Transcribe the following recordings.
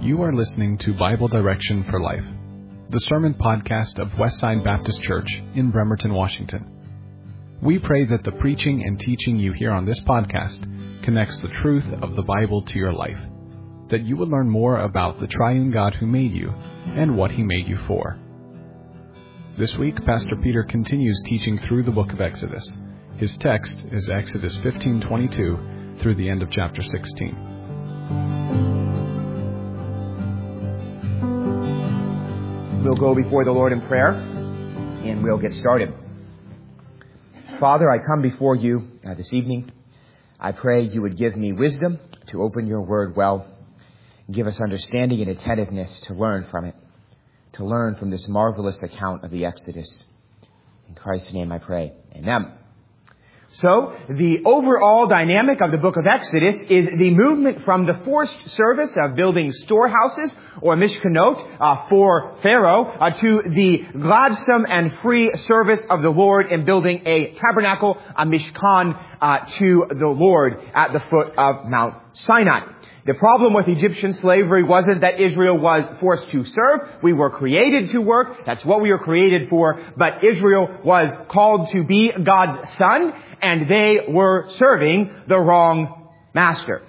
You are listening to Bible Direction for Life, the sermon podcast of Westside Baptist Church in Bremerton, Washington. We pray that the preaching and teaching you hear on this podcast connects the truth of the Bible to your life, that you will learn more about the triune God who made you and what He made you for. This week, Pastor Peter continues teaching through the book of Exodus. His text is Exodus 15:22 through the end of chapter 16. We'll go before the Lord in prayer, and we'll get started. Father, I come before you this evening. I pray you would give me wisdom to open your word well, and give us understanding and attentiveness to learn from it, to learn from this marvelous account of the Exodus. In Christ's name I pray. Amen. So, the overall dynamic of the book of Exodus is the movement from the forced service of building storehouses, or mishkanot, for Pharaoh, to the gladsome and free service of the Lord in building a tabernacle, a mishkan, to the Lord at the foot of Mount Sinai. The problem with Egyptian slavery wasn't that Israel was forced to serve. We were created to work. That's what we were created for. But Israel was called to be God's son, and they were serving the wrong master.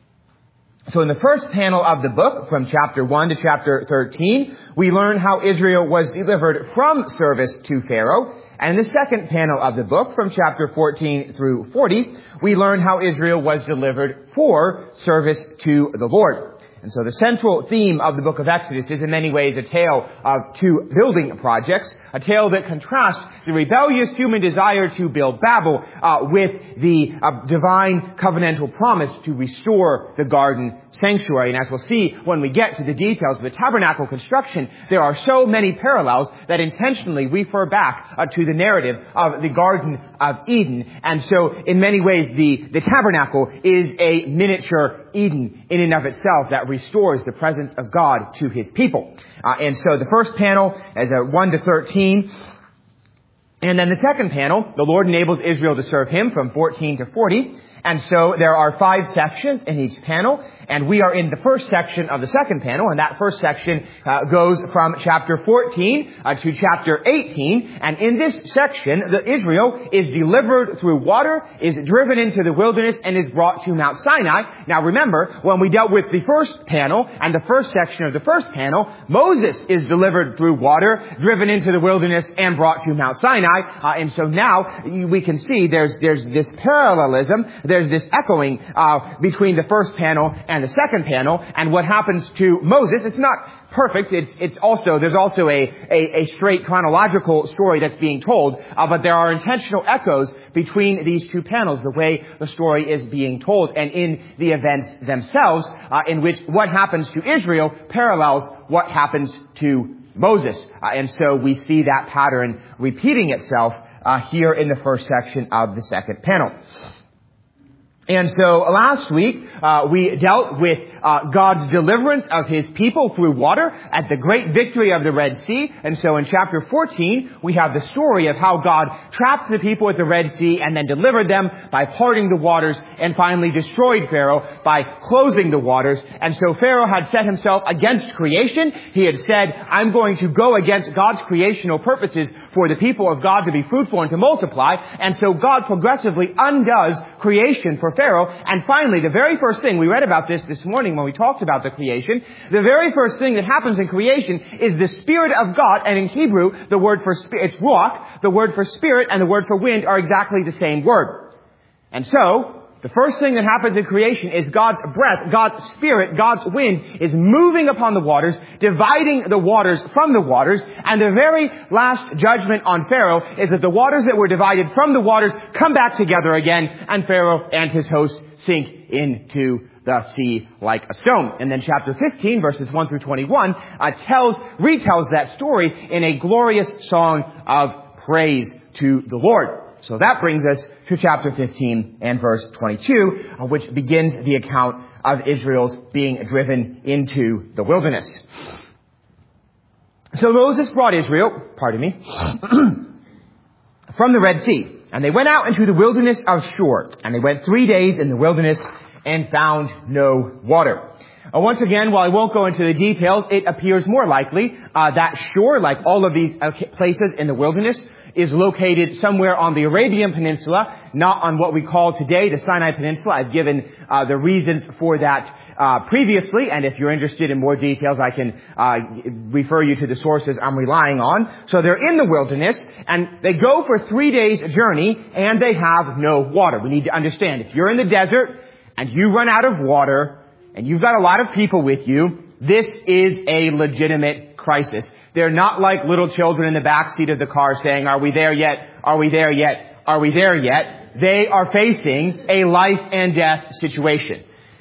So in the first panel of the book, from chapter 1 to chapter 13, we learn how Israel was delivered from service to Pharaoh. And in the second panel of the book, from chapter 14 through 40, we learn how Israel was delivered for service to the Lord. And so the central theme of the book of Exodus is in many ways a tale of two building projects, a tale that contrasts the rebellious human desire to build Babel with the divine covenantal promise to restore the garden sanctuary. And as we'll see when we get to the details of the tabernacle construction, there are so many parallels that intentionally refer back to the narrative of the Garden of Eden. And so in many ways the tabernacle is a miniature Eden in and of itself that restores the presence of God to His people. And so the first panel is 1 to 13. And then the second panel, the Lord enables Israel to serve Him from 14 to 40. And so there are 5 sections in each panel, and we are in the first section of the second panel, and that first section goes from chapter 14 to chapter 18. And in this section, Israel is delivered through water, is driven into the wilderness, and is brought to Mount Sinai. Now remember, when we dealt with the first panel and the first section of the first panel, Moses is delivered through water, driven into the wilderness, and brought to Mount Sinai. And so now we can see there's this parallelism. There's this echoing between the first panel and the second panel. And what happens to Moses, it's not perfect. There's also a straight chronological story that's being told. But there are intentional echoes between these two panels, the way the story is being told, and in the events themselves, in which what happens to Israel parallels what happens to Moses. And so we see that pattern repeating itself here in the first section of the second panel. And so last week, we dealt with God's deliverance of His people through water at the great victory of the Red Sea. And so in chapter 14, we have the story of how God trapped the people at the Red Sea and then delivered them by parting the waters, and finally destroyed Pharaoh by closing the waters. And so Pharaoh had set himself against creation. He had said, I'm going to go against God's creational purposes for the people of God to be fruitful and to multiply. And so God progressively undoes creation for Pharaoh. And finally, the very first thing, we read about this morning when we talked about the creation, the very first thing that happens in creation is the Spirit of God. And in Hebrew, the word for spirit, it's ruach. The word for spirit and the word for wind are exactly the same word. And so, the first thing that happens in creation is God's breath, God's Spirit, God's wind is moving upon the waters, dividing the waters from the waters. And the very last judgment on Pharaoh is that the waters that were divided from the waters come back together again, and Pharaoh and his host sink into the sea like a stone. And then chapter 15, verses 1 through 21, retells that story in a glorious song of praise to the Lord. So that brings us to chapter 15 and verse 22, which begins the account of Israel's being driven into the wilderness. So Moses brought Israel, from the Red Sea, and they went out into the wilderness of Shur, and they went 3 days in the wilderness and found no water. Once again, while I won't go into the details, it appears more likely that Shur, like all of these places in the wilderness, is located somewhere on the Arabian Peninsula, not on what we call today the Sinai Peninsula. I've given the reasons for that previously, and if you're interested in more details, I can refer you to the sources I'm relying on. So they're in the wilderness, and they go for 3 days' journey, and they have no water. We need to understand, if you're in the desert, and you run out of water, and you've got a lot of people with you, this is a legitimate crisis. They're not like little children in the backseat of the car saying, "Are we there yet? Are we there yet? Are we there yet?" They are facing a life and death situation.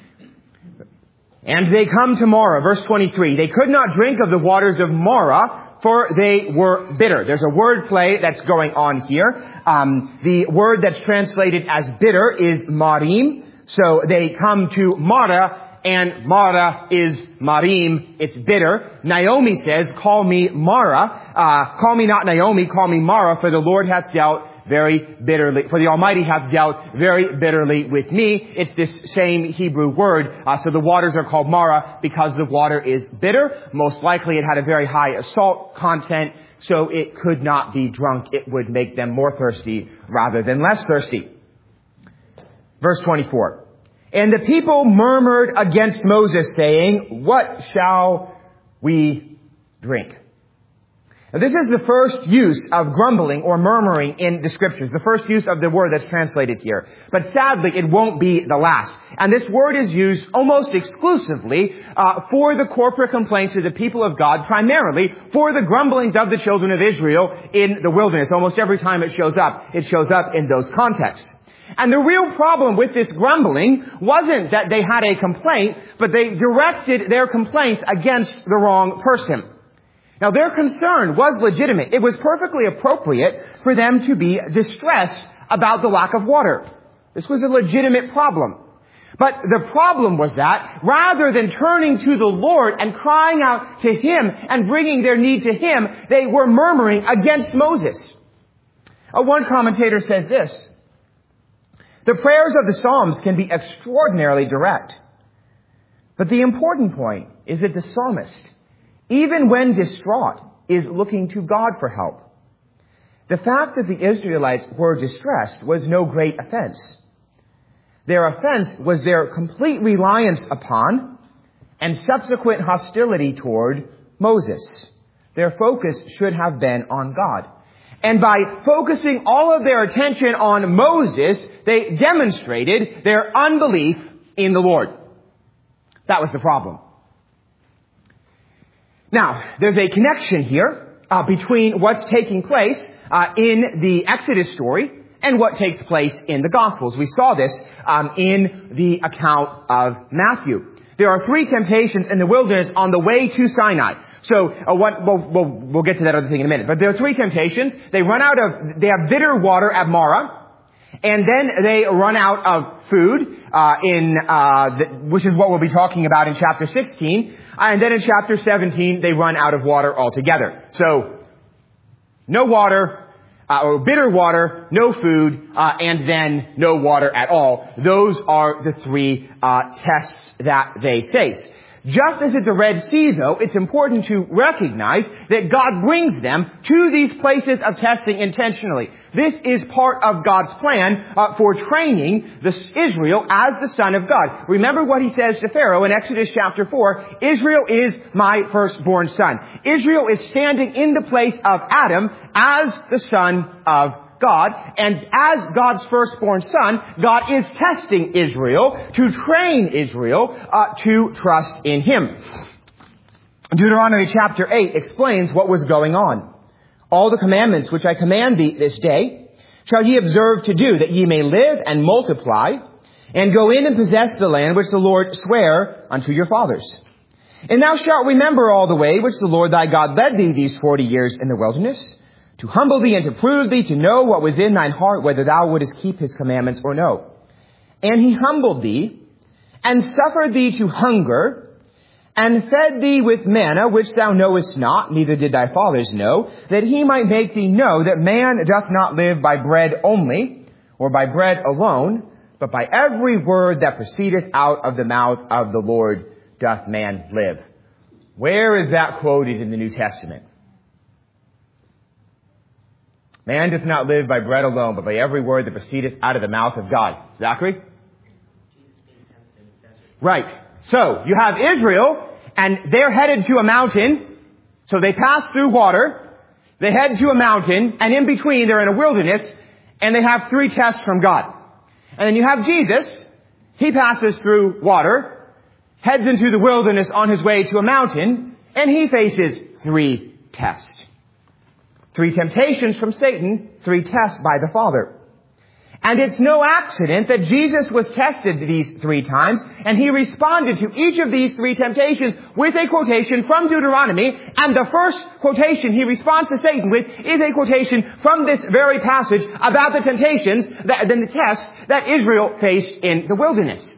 And they come to Marah, verse 23. They could not drink of the waters of Marah, for they were bitter. There's a word play that's going on here. The word that's translated as bitter is marim. So they come to Marah, and Marah is marim. It's bitter. Naomi says, "Call me Marah. Call me not Naomi, call me Marah, for the Lord hath dealt very bitterly, for the Almighty hath dealt very bitterly with me." It's this same Hebrew word. So the waters are called Marah because the water is bitter. Most likely it had a very high salt content, so it could not be drunk. It would make them more thirsty rather than less thirsty. Verse 24. And the people murmured against Moses, saying, "What shall we drink?" Now, this is the first use of grumbling or murmuring in the Scriptures, the first use of the word that's translated here. But sadly, it won't be the last. And this word is used almost exclusively for the corporate complaints of the people of God, primarily for the grumblings of the children of Israel in the wilderness. Almost every time it shows up in those contexts. And the real problem with this grumbling wasn't that they had a complaint, but they directed their complaints against the wrong person. Now, their concern was legitimate. It was perfectly appropriate for them to be distressed about the lack of water. This was a legitimate problem. But the problem was that rather than turning to the Lord and crying out to Him and bringing their need to Him, they were murmuring against Moses. One commentator says this: the prayers of the Psalms can be extraordinarily direct. But the important point is that the psalmist, even when distraught, is looking to God for help. The fact that the Israelites were distressed was no great offense. Their offense was their complete reliance upon and subsequent hostility toward Moses. Their focus should have been on God. And by focusing all of their attention on Moses, they demonstrated their unbelief in the Lord. That was the problem. Now, there's a connection here between what's taking place in the Exodus story and what takes place in the Gospels. We saw this in the account of Matthew. There are 3 temptations in the wilderness on the way to Sinai. So we'll get to that other thing in a minute. But there are 3 temptations. They have bitter water at Marah, and then they run out of food which is what we'll be talking about in chapter 16. And then in chapter 17, they run out of water altogether. So no water, or bitter water, no food, and then no water at all. Those are the 3 tests that they face. Just as at the Red Sea, though, it's important to recognize that God brings them to these places of testing intentionally. This is part of God's plan for training Israel as the son of God. Remember what He says to Pharaoh in Exodus chapter 4, "Israel is my firstborn son." Israel is standing in the place of Adam as the son of God, and as God's firstborn son, God is testing Israel to train Israel to trust in Him. Deuteronomy chapter 8 explains what was going on. "All the commandments which I command thee this day shall ye observe to do, that ye may live and multiply, and go in and possess the land which the Lord sware unto your fathers. And thou shalt remember all the way which the Lord thy God led thee these 40 years in the wilderness, to humble thee and to prove thee, to know what was in thine heart, whether thou wouldest keep His commandments or no. And He humbled thee, and suffered thee to hunger, and fed thee with manna, which thou knowest not, neither did thy fathers know, that He might make thee know that man doth not live by bread only, or by bread alone, but by every word that proceedeth out of the mouth of the Lord doth man live. Where is that quoted in the New Testament? Man doth not live by bread alone, but by every word that proceedeth out of the mouth of God. Zachary? Right. So, you have Israel, and they're headed to a mountain. So they pass through water. They head to a mountain, and in between they're in a wilderness, and they have 3 tests from God. And then you have Jesus. He passes through water, heads into the wilderness on his way to a mountain, and he faces 3 tests. 3 temptations from Satan, 3 tests by the Father. And it's no accident that Jesus was tested these 3 times, and he responded to each of these 3 temptations with a quotation from Deuteronomy, and the first quotation he responds to Satan with is a quotation from this very passage about the temptations, the tests that Israel faced in the wilderness.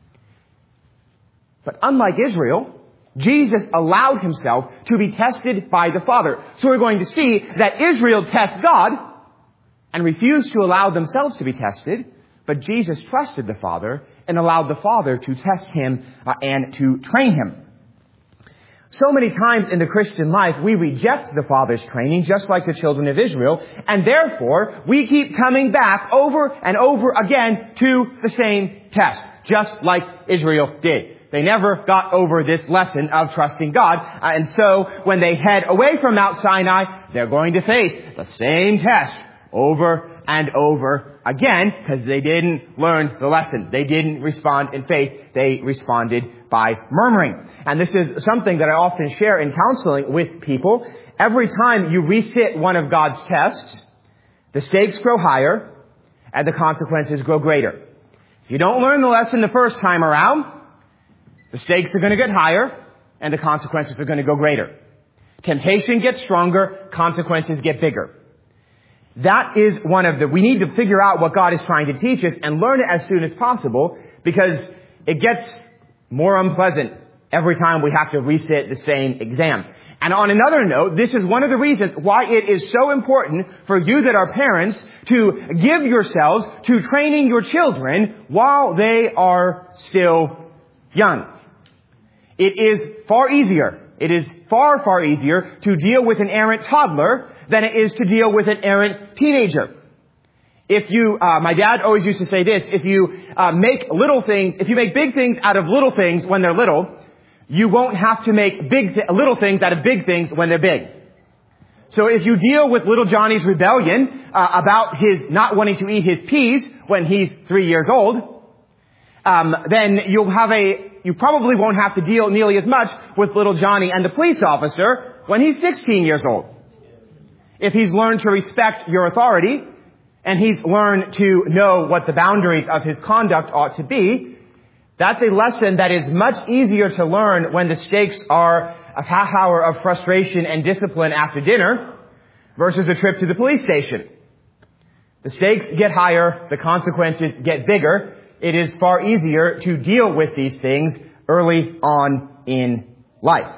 But unlike Israel, Jesus allowed himself to be tested by the Father. So we're going to see that Israel tests God and refused to allow themselves to be tested, but Jesus trusted the Father and allowed the Father to test him and to train him. So many times in the Christian life, we reject the Father's training, just like the children of Israel, and therefore we keep coming back over and over again to the same test, just like Israel did. They never got over this lesson of trusting God. And so when they head away from Mount Sinai, they're going to face the same test over and over again because they didn't learn the lesson. They didn't respond in faith. They responded by murmuring. And this is something that I often share in counseling with people. Every time you resit one of God's tests, the stakes grow higher and the consequences grow greater. If you don't learn the lesson the first time around, the stakes are going to get higher, and the consequences are going to go greater. Temptation gets stronger, consequences get bigger. That is we need to figure out what God is trying to teach us and learn it as soon as possible, because it gets more unpleasant every time we have to resit the same exam. And on another note, this is one of the reasons why it is so important for you that are parents to give yourselves to training your children while they are still young. It is far easier. It is far, far easier to deal with an errant toddler than it is to deal with an errant teenager. My dad always used to say this, if you make big things out of little things when they're little, you won't have to make little things out of big things when they're big. So if you deal with little Johnny's rebellion about his not wanting to eat his peas when he's 3 years old, then you probably won't have to deal nearly as much with little Johnny and the police officer when he's 16 years old. If he's learned to respect your authority, and he's learned to know what the boundaries of his conduct ought to be, that's a lesson that is much easier to learn when the stakes are a half hour of frustration and discipline after dinner versus a trip to the police station. The stakes get higher, the consequences get bigger. It is far easier to deal with these things early on in life.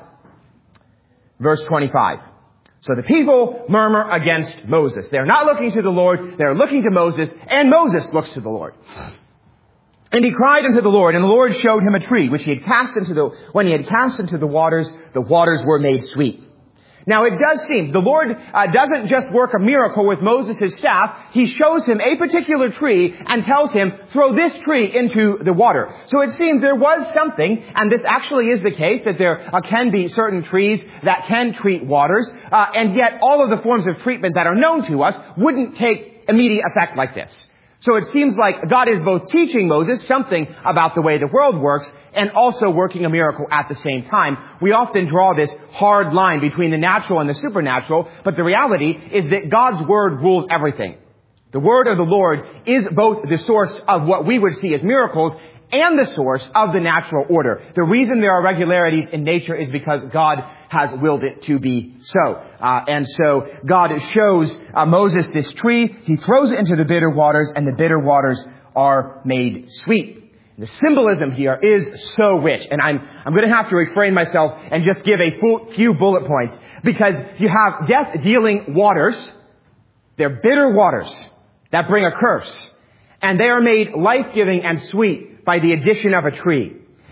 Verse 25. So the people murmur against Moses. They're not looking to the Lord, they're looking to Moses, and Moses looks to the Lord. And he cried unto the Lord, and the Lord showed him a tree, which when he had cast into the waters were made sweet. Now it does seem, the Lord doesn't just work a miracle with Moses' staff. He shows him a particular tree and tells him, throw this tree into the water. So it seems there was something, and this actually is the case, that there can be certain trees that can treat waters, and yet all of the forms of treatment that are known to us wouldn't take immediate effect like this. So it seems like God is both teaching Moses something about the way the world works and also working a miracle at the same time. We often draw this hard line between the natural and the supernatural, but the reality is that God's word rules everything. The word of the Lord is both the source of what we would see as miracles and the source of the natural order. The reason there are regularities in nature is because God has willed it to be so. And so God shows Moses this tree. He throws it into the bitter waters, and the bitter waters are made sweet. The symbolism here is so rich. And I'm going to have to refrain myself and just give a few bullet points, because you have death-dealing waters. They're bitter waters that bring a curse. And they are made life-giving and sweet by the addition of a tree.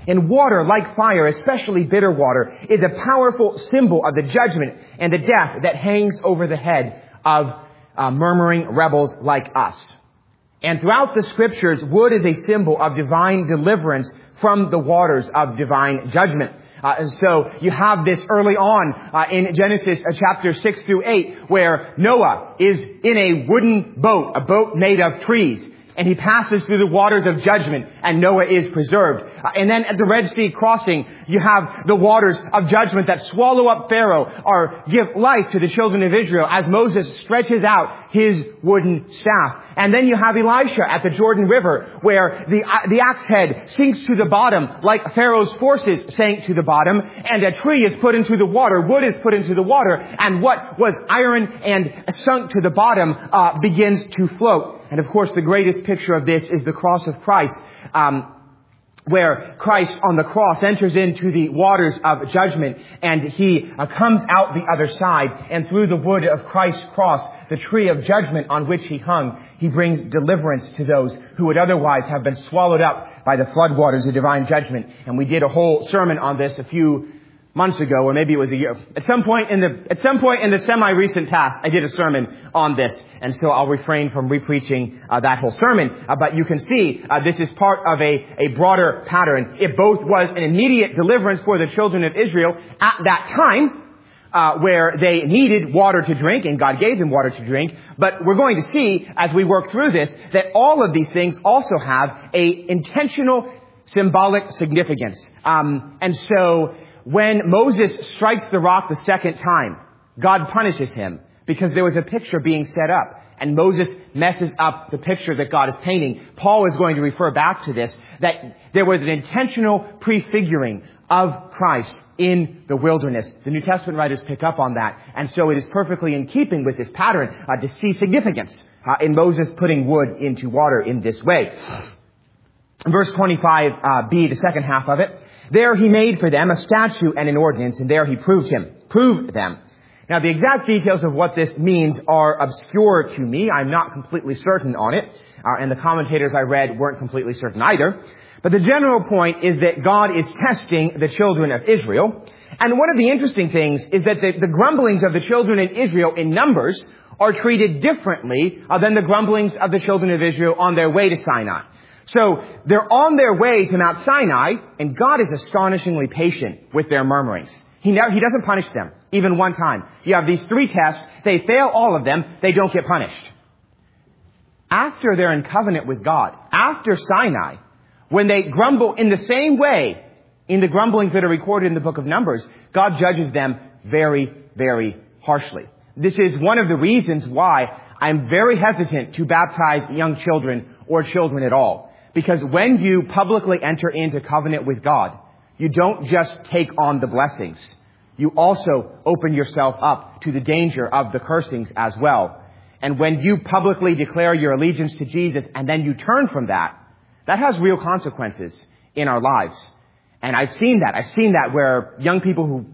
And water, like fire, especially bitter water, is a powerful symbol of the judgment and the death that hangs over the head of murmuring rebels like us. And throughout the scriptures, wood is a symbol of divine deliverance from the waters of divine judgment. And so you have this early on in Genesis chapter 6 through 8, where Noah is in a wooden boat, a boat made of trees. And he passes through the waters of judgment, and Noah is preserved. And then at the Red Sea crossing, you have the waters of judgment that swallow up Pharaoh or give life to the children of Israel as Moses stretches out his wooden staff. And then you have Elisha at the Jordan River, where the axe head sinks to the bottom like Pharaoh's forces sank to the bottom, and a tree is put into the water, wood is put into the water, and what was iron and sunk to the bottom begins to float. And of course, the greatest picture of this is the cross of Christ, where Christ on the cross enters into the waters of judgment, and he comes out the other side, and through the wood of Christ's cross, the tree of judgment on which he hung, he brings deliverance to those who would otherwise have been swallowed up by the floodwaters of divine judgment. And we did a whole sermon on this a few months ago, or maybe it was a year. At some point in the semi-recent past, I did a sermon on this, and so I'll refrain from repreaching that whole sermon. But you can see this is part of a broader pattern. It both was an immediate deliverance for the children of Israel at that time, where they needed water to drink, and God gave them water to drink. But we're going to see, as we work through this, that all of these things also have a intentional symbolic significance. And so when Moses strikes the rock the second time, God punishes him because there was a picture being set up, and Moses messes up the picture that God is painting. Paul is going to refer back to this, that there was an intentional prefiguring of Christ in the wilderness. The New Testament writers pick up on that, and so it is perfectly in keeping with this pattern to see significance in Moses putting wood into water in this way. Verse 25b, the second half of it. There he made for them a statute and an ordinance, and there he proved them. Now, the exact details of what this means are obscure to me. I'm not completely certain on it, and the commentators I read weren't completely certain either. But the general point is that God is testing the children of Israel. And one of the interesting things is that the grumblings of the children of Israel in Numbers are treated differently than the grumblings of the children of Israel on their way to Sinai. So they're on their way to Mount Sinai, and God is astonishingly patient with their murmurings. He doesn't punish them, even one time. You have these 3 tests. They fail all of them. They don't get punished. After they're in covenant with God, after Sinai, when they grumble in the same way, in the grumblings that are recorded in the book of Numbers, God judges them very, very harshly. This is one of the reasons why I'm very hesitant to baptize young children or children at all. Because when you publicly enter into covenant with God, you don't just take on the blessings. You also open yourself up to the danger of the cursings as well. And when you publicly declare your allegiance to Jesus and then you turn from that, that has real consequences in our lives. And I've seen that. I've seen that where young people who,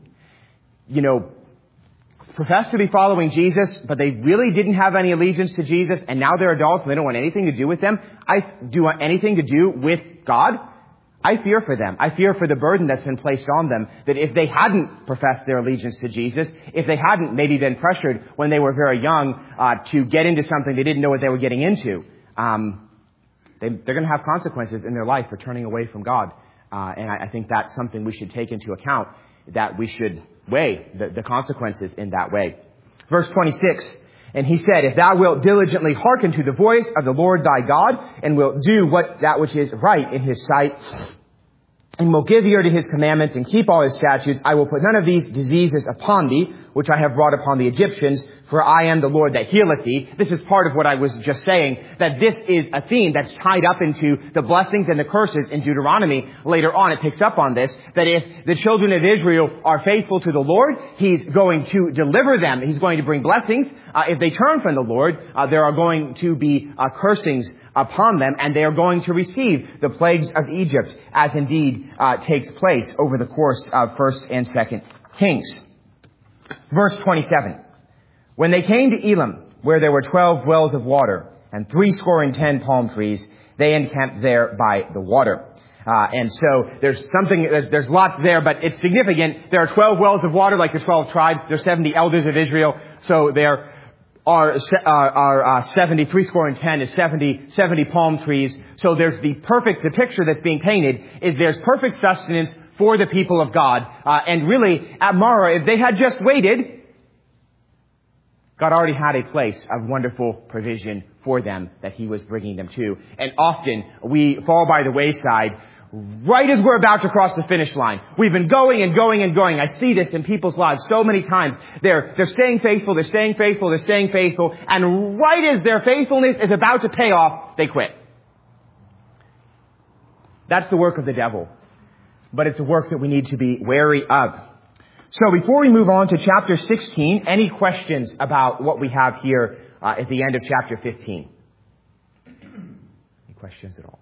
profess to be following Jesus, but they really didn't have any allegiance to Jesus, and now they're adults and they don't want anything to do with them. Anything to do with God. I fear for them. I fear for the burden that's been placed on them, that if they hadn't professed their allegiance to Jesus, if they hadn't maybe been pressured when they were very young to get into something they didn't know what they were getting into, they're going to have consequences in their life for turning away from God. And I think that's something we should take into account, that we should weigh the consequences in that way. Verse 26, and he said, if thou wilt diligently hearken to the voice of the Lord thy God, and wilt do that which is right in his sight, and will give ear to his commandments and keep all his statutes, I will put none of these diseases upon thee, which I have brought upon the Egyptians, for I am the Lord that healeth thee. This is part of what I was just saying, that this is a theme that's tied up into the blessings and the curses in Deuteronomy. Later on, it picks up on this, that if the children of Israel are faithful to the Lord, he's going to deliver them. He's going to bring blessings. If they turn from the Lord, there are going to be cursings upon them, and they are going to receive the plagues of Egypt, as indeed takes place over the course of 1st and 2nd Kings. Verse 27. When they came to Elim, where there were 12 wells of water, and 70 palm trees, they encamped there by the water. And so there's lots there, but it's significant. There are 12 wells of water like the 12 tribes. There's 70 elders of Israel. So there are 70, 70 is 70 palm trees. So there's the picture that's being painted is there's perfect sustenance for the people of God. And really, at Marah, if they had just waited, God already had a place of wonderful provision for them that He was bringing them to. And often we fall by the wayside right as we're about to cross the finish line. We've been going and going and going. I see this in people's lives so many times. They're staying faithful, they're staying faithful, they're staying faithful. And right as their faithfulness is about to pay off, they quit. That's the work of the devil. But it's a work that we need to be wary of. So before we move on to chapter 16, any questions about what we have here at the end of chapter 15? Any questions at all?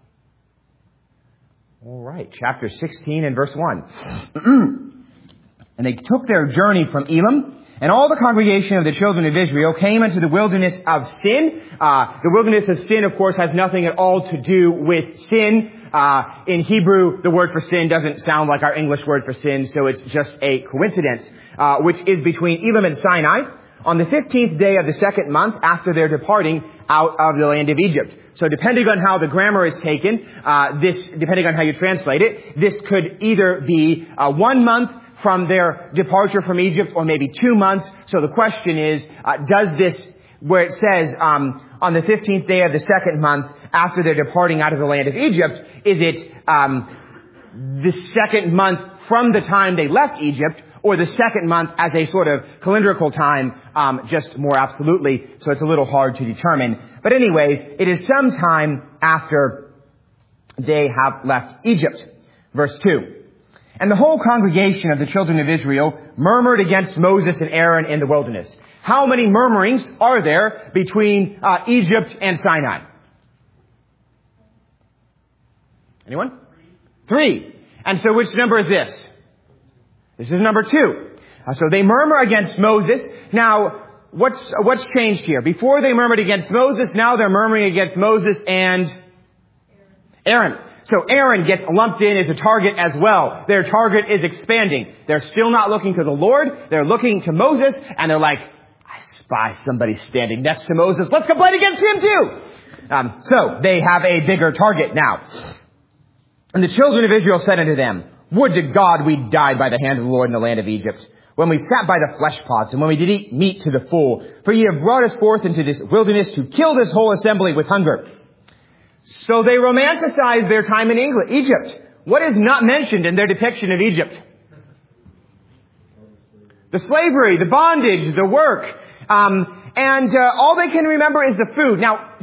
All right, chapter 16 and verse 1. And they took their journey from Elim, and all the congregation of the children of Israel came into the wilderness of Sin. The wilderness of Sin, of course, has nothing at all to do with sin. In Hebrew, the word for sin doesn't sound like our English word for sin, so it's just a coincidence, which is between Elim and Sinai on the 15th day of the second month after their departing out of the land of Egypt. So depending on how the grammar is taken, depending on how you translate it, this could either be 1 month from their departure from Egypt or maybe 2 months. So the question is, does this, where it says on the 15th day of the second month after their departing out of the land of Egypt, is it the second month from the time they left Egypt, or the second month as a sort of calendrical time, just more absolutely, so it's a little hard to determine. But anyways, it is sometime after they have left Egypt. Verse 2. And the whole congregation of the children of Israel murmured against Moses and Aaron in the wilderness. How many murmurings are there between Egypt and Sinai? Anyone? 3. And so which number is this? This is number 2. So they murmur against Moses. Now, what's changed here? Before they murmured against Moses, now they're murmuring against Moses and Aaron. So Aaron gets lumped in as a target as well. Their target is expanding. They're still not looking to the Lord. They're looking to Moses, and they're like, I spy somebody standing next to Moses. Let's complain against him too. So they have a bigger target now. And the children of Israel said unto them, Would to God we died by the hand of the Lord in the land of Egypt, when we sat by the flesh pots, and when we did eat meat to the full. For ye have brought us forth into this wilderness to kill this whole assembly with hunger. So they romanticize their time in Egypt. What is not mentioned in their depiction of Egypt? The slavery, the bondage, the work. And all they can remember is the food. Now,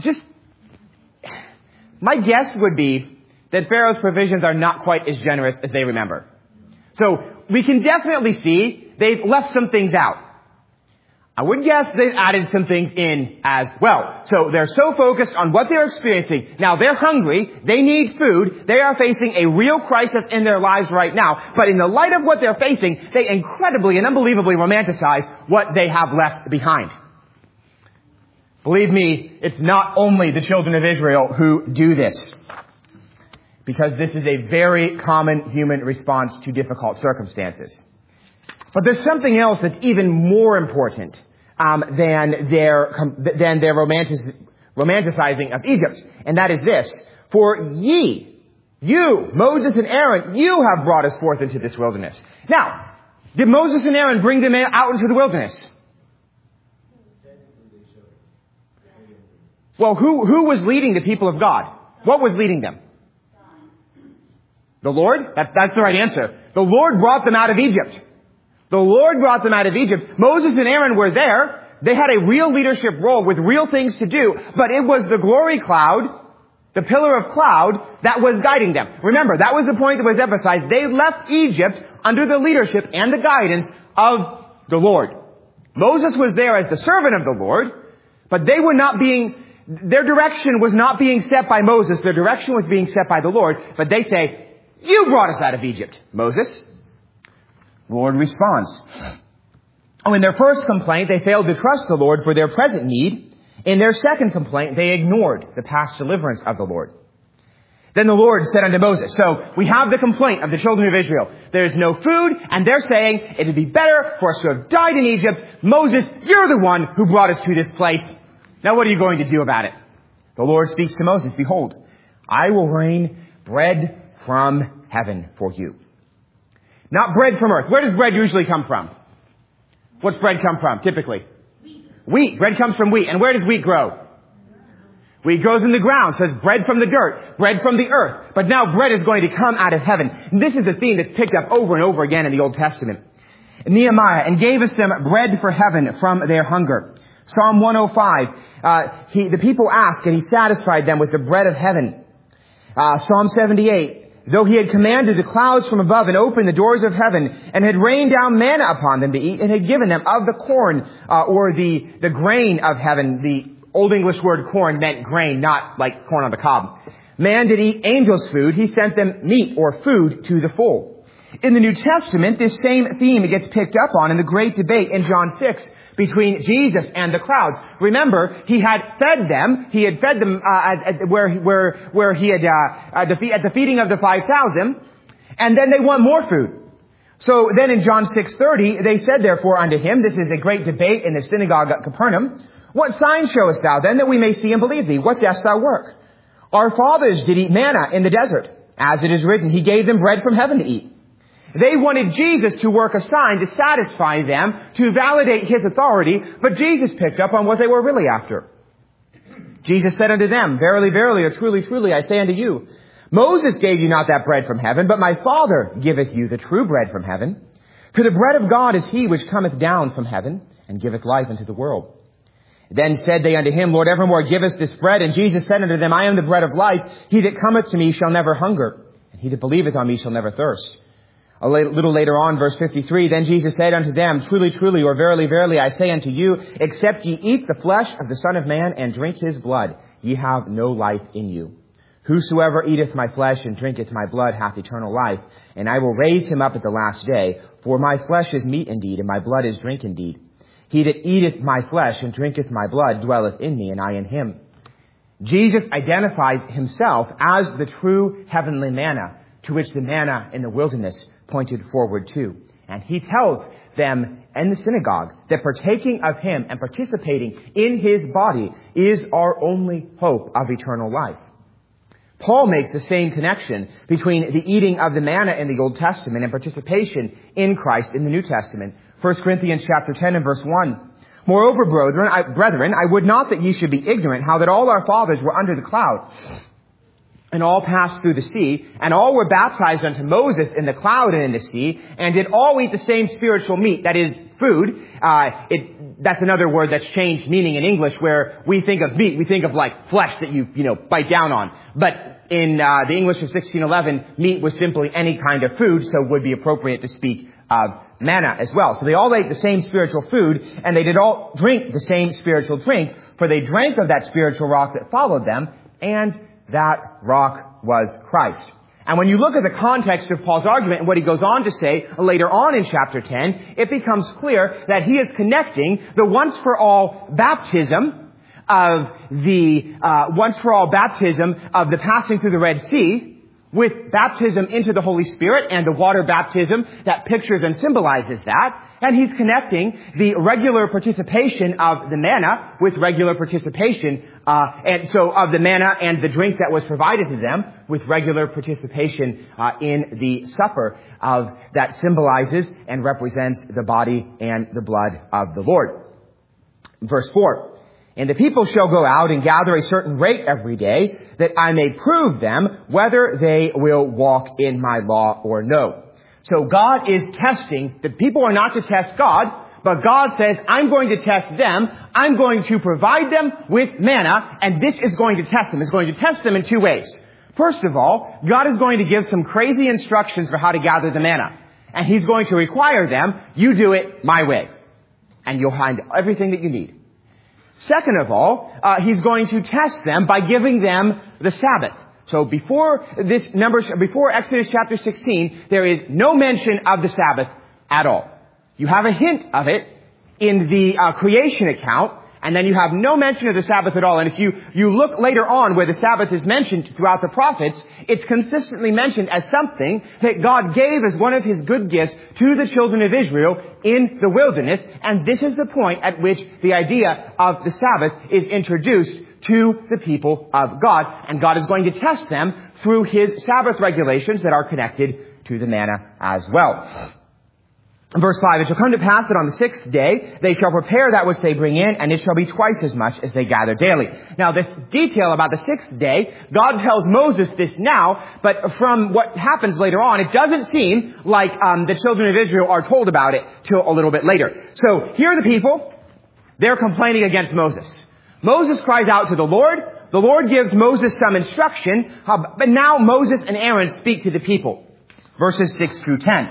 my guess would be that Pharaoh's provisions are not quite as generous as they remember. So we can definitely see they've left some things out. I would guess they've added some things in as well. So they're so focused on what they're experiencing. Now they're hungry. They need food. They are facing a real crisis in their lives right now. But in the light of what they're facing, they incredibly and unbelievably romanticize what they have left behind. Believe me, it's not only the children of Israel who do this. Because this is a very common human response to difficult circumstances. But there's something else that's even more important than their romanticizing of Egypt. And that is this. For you, Moses and Aaron, you have brought us forth into this wilderness. Now, did Moses and Aaron bring them out into the wilderness? Well, who was leading the people of God? What was leading them? The Lord? That's the right answer. The Lord brought them out of Egypt. The Lord brought them out of Egypt. Moses and Aaron were there. They had a real leadership role with real things to do. But it was the glory cloud, the pillar of cloud, that was guiding them. Remember, that was the point that was emphasized. They left Egypt under the leadership and the guidance of the Lord. Moses was there as the servant of the Lord, but they were not their direction was not being set by Moses. Their direction was being set by the Lord. But they say, you brought us out of Egypt, Moses. The Lord responds. In their first complaint, they failed to trust the Lord for their present need. In their second complaint, they ignored the past deliverance of the Lord. Then the Lord said unto Moses, so we have the complaint of the children of Israel. There is no food, and they're saying, it would be better for us to have died in Egypt. Moses, you're the one who brought us to this place. Now what are you going to do about it? The Lord speaks to Moses, behold, I will rain bread from heaven for you. Not bread from earth. Where does bread usually come from? What's bread come from, typically? Wheat. Bread comes from wheat. And where does wheat grow? Wheat grows in the ground, so it's bread from the dirt, bread from the earth. But now bread is going to come out of heaven. And this is a theme that's picked up over and over again in the Old Testament. Nehemiah, and gavest them bread for heaven from their hunger. Psalm 105, the people asked, and he satisfied them with the bread of heaven. Psalm 78, though he had commanded the clouds from above and opened the doors of heaven, and had rained down manna upon them to eat, and had given them of the corn, or the grain of heaven. The Old English word corn meant grain, not like corn on the cob. Man did eat angels' food. He sent them meat or food to the full. In the New Testament, this same theme gets picked up on in the great debate in John 6 between Jesus and the crowds. Remember, he had fed them. He had fed them where he had at the feeding of the 5,000, and then they want more food. So then in John 6:30, they said therefore unto him, this is a great debate in the synagogue at Capernaum, what sign showest thou then that we may see and believe thee? What dost thou work? Our fathers did eat manna in the desert. As it is written, he gave them bread from heaven to eat. They wanted Jesus to work a sign to satisfy them, to validate his authority, but Jesus picked up on what they were really after. Jesus said unto them, verily, verily, or truly, truly, I say unto you, Moses gave you not that bread from heaven, but my Father giveth you the true bread from heaven. For the bread of God is he which cometh down from heaven, and giveth life unto the world. Then said they unto him, Lord, evermore give us this bread. And Jesus said unto them, I am the bread of life. He that cometh to me shall never hunger, and he that believeth on me shall never thirst. A little later on, verse 53, then Jesus said unto them, truly, truly, or verily, verily, I say unto you, except ye eat the flesh of the Son of Man and drink his blood, ye have no life in you. Whosoever eateth my flesh and drinketh my blood hath eternal life, and I will raise him up at the last day. For my flesh is meat indeed, and my blood is drink indeed. He that eateth my flesh and drinketh my blood dwelleth in me, and I in him. Jesus identifies himself as the true heavenly manna, to which the manna in the wilderness pointed forward to. And he tells them in the synagogue that partaking of him and participating in his body is our only hope of eternal life. Paul makes the same connection between the eating of the manna in the Old Testament and participation in Christ in the New Testament. 1 Corinthians chapter 10 and verse 1. Moreover, brethren, I would not that ye should be ignorant how that all our fathers were under the cloud, and all passed through the sea, and all were baptized unto Moses in the cloud and in the sea, and did all eat the same spiritual meat, that is, food. That's another word that's changed meaning in English, where we think of meat, we think of like flesh that you bite down on. But in the English of 1611, meat was simply any kind of food, so it would be appropriate to speak of manna as well. So they all ate the same spiritual food, and they did all drink the same spiritual drink, for they drank of that spiritual rock that followed them, and that rock was Christ. And when you look at the context of Paul's argument and what he goes on to say later on in chapter 10, it becomes clear that he is connecting the once-for-all baptism of the passing through the Red Sea with baptism into the Holy Spirit and the water baptism that pictures and symbolizes that. And he's connecting the regular participation of the manna with regular participation, of the manna and the drink that was provided to them with regular participation in the supper that symbolizes and represents the body and the blood of the Lord. Verse 4. And the people shall go out and gather a certain rate every day, that I may prove them whether they will walk in my law or no. So God is testing. The people are not to test God, but God says, I'm going to test them. I'm going to provide them with manna, and this is going to test them. It's going to test them in two ways. First of all, God is going to give some crazy instructions for how to gather the manna. And he's going to require them, you do it my way, and you'll find everything that you need. Second of all, he's going to test them by giving them the Sabbath. So before Exodus chapter 16, there is no mention of the Sabbath at all. You have a hint of it in the creation account, and then you have no mention of the Sabbath at all. And if you look later on where the Sabbath is mentioned throughout the prophets, it's consistently mentioned as something that God gave as one of His good gifts to the children of Israel in the wilderness. And this is the point at which the idea of the Sabbath is introduced to the people of God. And God is going to test them through His Sabbath regulations that are connected to the manna as well. Verse 5, it shall come to pass that on the sixth day they shall prepare that which they bring in, and it shall be twice as much as they gather daily. Now, this detail about the sixth day, God tells Moses this now, but from what happens later on, it doesn't seem like the children of Israel are told about it till a little bit later. So, here are the people. They're complaining against Moses. Moses cries out to the Lord. The Lord gives Moses some instruction, but now Moses and Aaron speak to the people. Verses 6 through 10.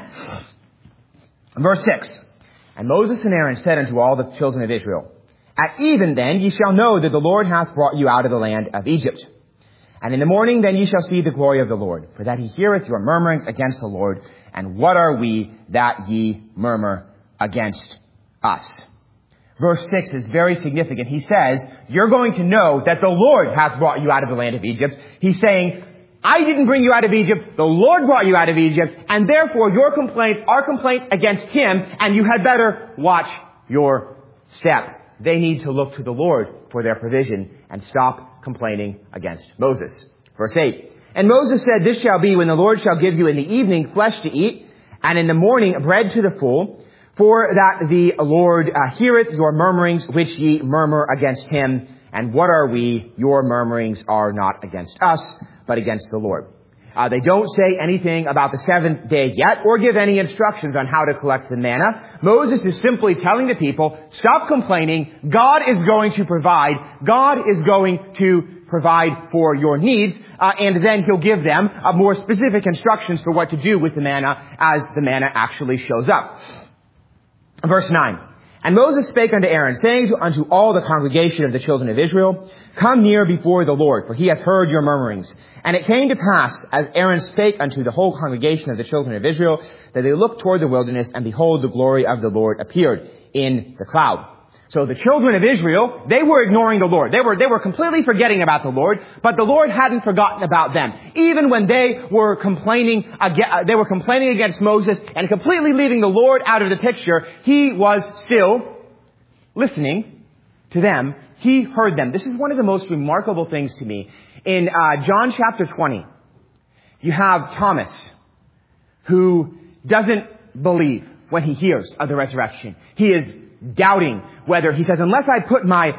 Verse 6, and Moses and Aaron said unto all the children of Israel, at even then ye shall know that the Lord hath brought you out of the land of Egypt. And in the morning then ye shall see the glory of the Lord, for that He heareth your murmurings against the Lord. And what are we that ye murmur against us? Verse 6 is very significant. He says, you're going to know that the Lord hath brought you out of the land of Egypt. He's saying, I didn't bring you out of Egypt. The Lord brought you out of Egypt. And therefore, your complaints are complaints against Him. And you had better watch your step. They need to look to the Lord for their provision and stop complaining against Moses. Verse 8. And Moses said, this shall be when the Lord shall give you in the evening flesh to eat, and in the morning bread to the full, for that the Lord heareth your murmurings which ye murmur against Him. And what are we? Your murmurings are not against us, but against the Lord. They don't say anything about the seventh day yet, or give any instructions on how to collect the manna. Moses is simply telling the people, stop complaining. God is going to provide. God is going to provide for your needs, and then He'll give them more specific instructions for what to do with the manna as the manna actually shows up. Verse 9. And Moses spake unto Aaron, saying unto all the congregation of the children of Israel, come near before the Lord, for He hath heard your murmurings. And it came to pass, as Aaron spake unto the whole congregation of the children of Israel, that they looked toward the wilderness, and behold, the glory of the Lord appeared in the cloud. So the children of Israel, they were ignoring the Lord. They were completely forgetting about the Lord, but the Lord hadn't forgotten about them. Even when they were complaining against Moses and completely leaving the Lord out of the picture, He was still listening to them. He heard them. This is one of the most remarkable things to me. In John chapter 20, you have Thomas, who doesn't believe when he hears of the resurrection. He is doubting whether, he says, unless I put my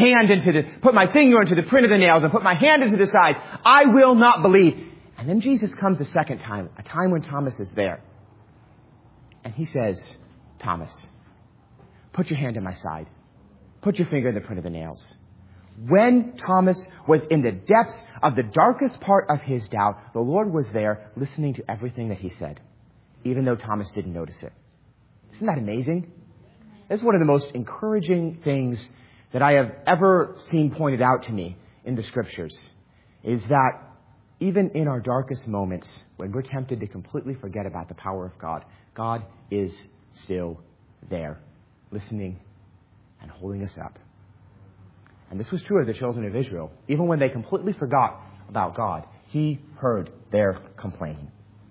finger into the print of the nails and put my hand into the side, I will not believe. And then Jesus comes a second time, a time when Thomas is there. And He says, Thomas, put your hand in my side. Put your finger in the print of the nails. When Thomas was in the depths of the darkest part of his doubt, the Lord was there listening to everything that he said, even though Thomas didn't notice it. Isn't that amazing? That's one of the most encouraging things that I have ever seen pointed out to me in the Scriptures, is that even in our darkest moments, when we're tempted to completely forget about the power of God, God is still there, listening and holding us up. And this was true of the children of Israel. Even when they completely forgot about God, He heard their complaining.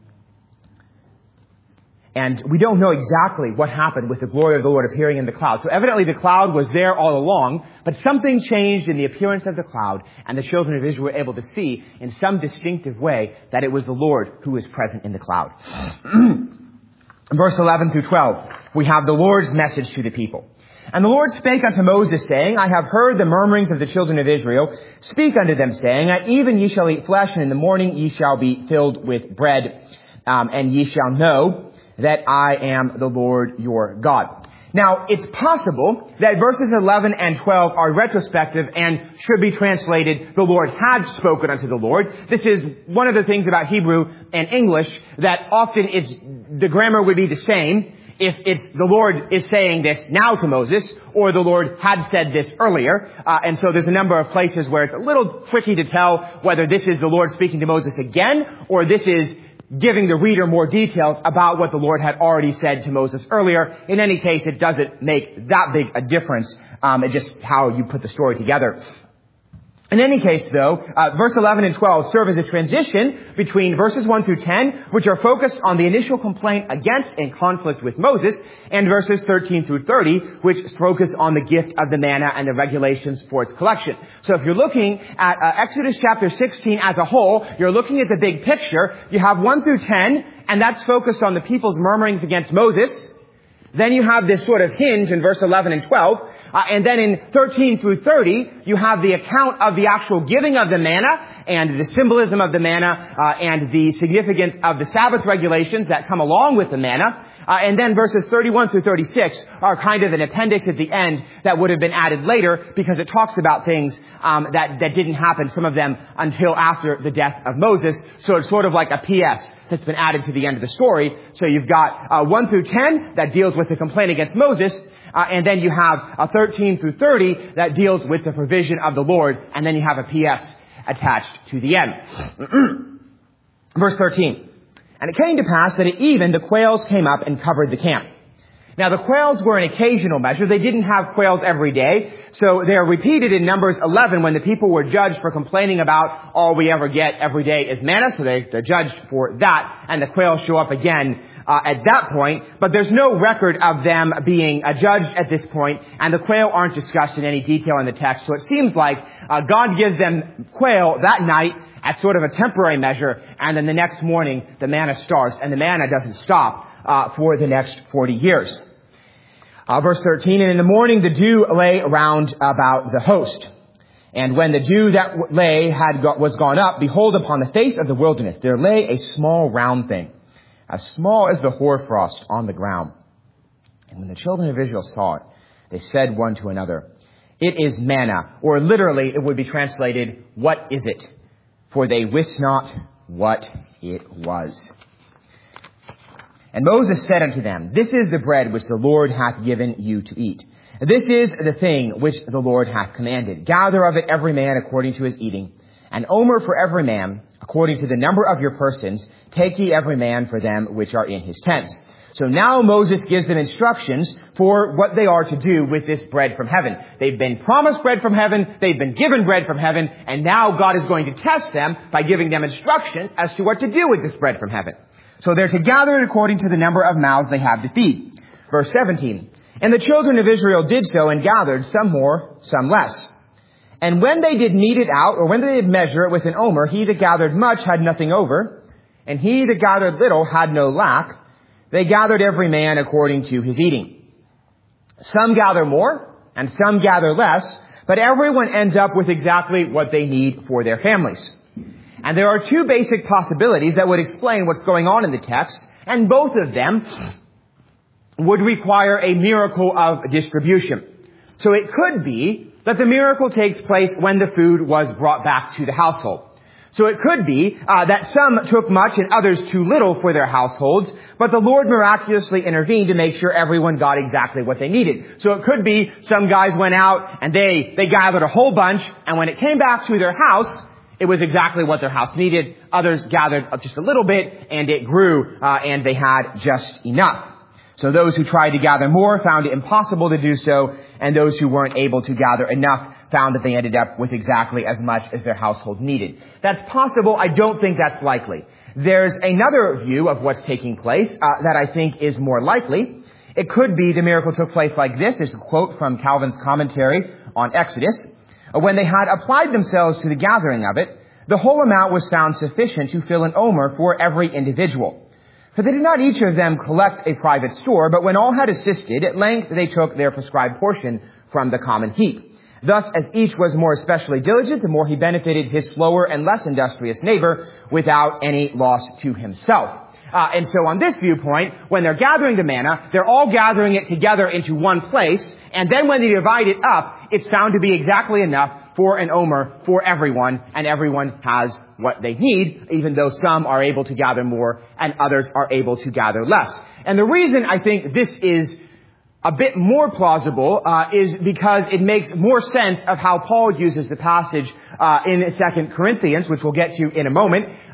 And we don't know exactly what happened with the glory of the Lord appearing in the cloud. So evidently the cloud was there all along, but something changed in the appearance of the cloud, and the children of Israel were able to see in some distinctive way that it was the Lord who was present in the cloud. Verse 11 through 12, we have the Lord's message to the people. And the Lord spake unto Moses, saying, I have heard the murmurings of the children of Israel. Speak unto them, saying, at even ye shall eat flesh, and in the morning ye shall be filled with bread, and ye shall know that I am the Lord your God. Now, it's possible that verses 11 and 12 are retrospective and should be translated, the Lord had spoken unto the Lord. This is one of the things about Hebrew and English that often the grammar would be the same if it's the Lord is saying this now to Moses, or the Lord had said this earlier. And so there's a number of places where it's a little tricky to tell whether this is the Lord speaking to Moses again, or this is giving the reader more details about what the Lord had already said to Moses earlier. In any case, it doesn't make that big a difference. It's just how you put the story together. In any case, though, verse 11 and 12 serve as a transition between verses 1 through 10, which are focused on the initial complaint against and conflict with Moses, and verses 13 through 30, which focus on the gift of the manna and the regulations for its collection. So if you're looking at Exodus chapter 16 as a whole, you're looking at the big picture. You have 1 through 10, and that's focused on the people's murmurings against Moses. Then you have this sort of hinge in verse 11 and 12. And then in 13 through 30, you have the account of the actual giving of the manna and the symbolism of the manna and the significance of the Sabbath regulations that come along with the manna. And then verses 31 through 36 are kind of an appendix at the end that would have been added later because it talks about things that didn't happen, some of them until after the death of Moses. So it's sort of like a PS that's been added to the end of the story. So you've got 1 through 10 that deals with the complaint against Moses. And then you have 13 through 30 that deals with the provision of the Lord. And then you have a PS attached to the end. Verse 13. And it came to pass that at even the quails came up and covered the camp. Now the quails were an occasional measure. They didn't have quails every day. So they are repeated in Numbers 11 when the people were judged for complaining about all we ever get every day is manna. So they're judged for that. And the quails show up again at that point. But there's no record of them being judged at this point. And the quail aren't discussed in any detail in the text. So it seems like God gives them quail that night as sort of a temporary measure. And then the next morning the manna starts. And the manna doesn't stop for the next 40 years. Verse 13, and in the morning the dew lay around about the host. And when the dew that lay was gone up, behold, upon the face of the wilderness there lay a small round thing, as small as the hoarfrost on the ground. And when the children of Israel saw it, they said one to another, it is manna, or literally it would be translated, what is it? For they wist not what it was. And Moses said unto them, this is the bread which the Lord hath given you to eat. This is the thing which the Lord hath commanded. Gather of it every man according to his eating. An omer for every man, according to the number of your persons. Take ye every man for them which are in his tents. So now Moses gives them instructions for what they are to do with this bread from heaven. They've been promised bread from heaven. They've been given bread from heaven. And now God is going to test them by giving them instructions as to what to do with this bread from heaven. So they're to gather it according to the number of mouths they have to feed. Verse 17. And the children of Israel did so and gathered, some more, some less. And when they did knead it out, or when they did measure it with an omer, he that gathered much had nothing over, and he that gathered little had no lack. They gathered every man according to his eating. Some gather more, and some gather less, but everyone ends up with exactly what they need for their families. And there are two basic possibilities that would explain what's going on in the text, and both of them would require a miracle of distribution. So it could be that the miracle takes place when the food was brought back to the household. So it could be that some took much and others too little for their households, but the Lord miraculously intervened to make sure everyone got exactly what they needed. So it could be some guys went out and they gathered a whole bunch, and when it came back to their house, it was exactly what their house needed. Others gathered just a little bit, and it grew, and they had just enough. So those who tried to gather more found it impossible to do so, and those who weren't able to gather enough found that they ended up with exactly as much as their household needed. That's possible. I don't think that's likely. There's another view of what's taking place that I think is more likely. It could be the miracle took place like this. There's a quote from Calvin's commentary on Exodus. When they had applied themselves to the gathering of it, the whole amount was found sufficient to fill an omer for every individual. For they did not each of them collect a private store, but when all had assisted, at length they took their prescribed portion from the common heap. Thus, as each was more especially diligent, the more he benefited his slower and less industrious neighbor without any loss to himself. And so on this viewpoint, when they're gathering the manna, they're all gathering it together into one place, and then when they divide it up, it's found to be exactly enough for an omer for everyone, and everyone has what they need, even though some are able to gather more and others are able to gather less. And the reason I think this is a bit more plausible is because it makes more sense of how Paul uses the passage in 2 Corinthians, which we'll get to in a moment,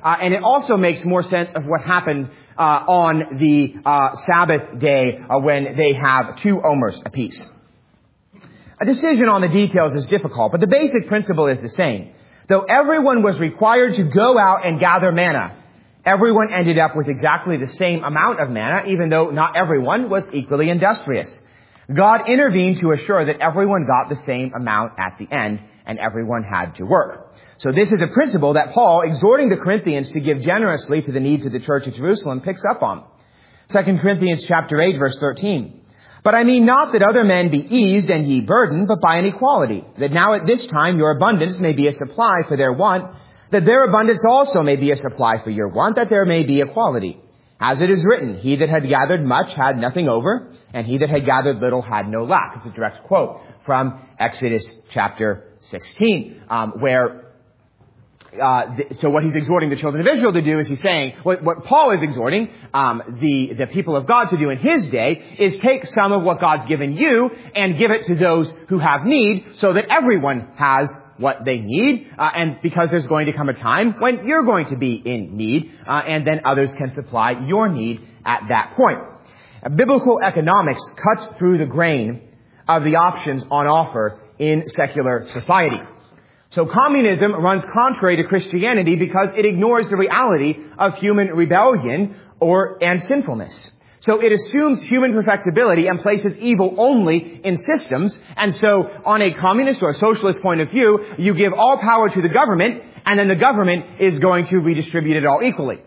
And it also makes more sense of what happened on the Sabbath day when they have 2 omers apiece. A decision on the details is difficult, but the basic principle is the same. Though everyone was required to go out and gather manna, everyone ended up with exactly the same amount of manna, even though not everyone was equally industrious. God intervened to assure that everyone got the same amount at the end, and everyone had to work. So this is a principle that Paul, exhorting the Corinthians to give generously to the needs of the church at Jerusalem, picks up on. 2 Corinthians chapter 8, verse 13. But I mean not that other men be eased and ye burdened, but by an equality, that now at this time your abundance may be a supply for their want, that their abundance also may be a supply for your want, that there may be equality. As it is written, he that had gathered much had nothing over, and he that had gathered little had no lack. It's a direct quote from Exodus chapter 16, so what he's exhorting the children of Israel to do is he's saying, what Paul is exhorting the people of God to do in his day is take some of what God's given you and give it to those who have need so that everyone has what they need, and because there's going to come a time when you're going to be in need, and then others can supply your need at that point. Biblical economics cuts through the grain of the options on offer in secular society. So communism runs contrary to Christianity because it ignores the reality of human rebellion and sinfulness. So it assumes human perfectibility and places evil only in systems. And so on a communist or a socialist point of view, you give all power to the government, and then the government is going to redistribute it all equally.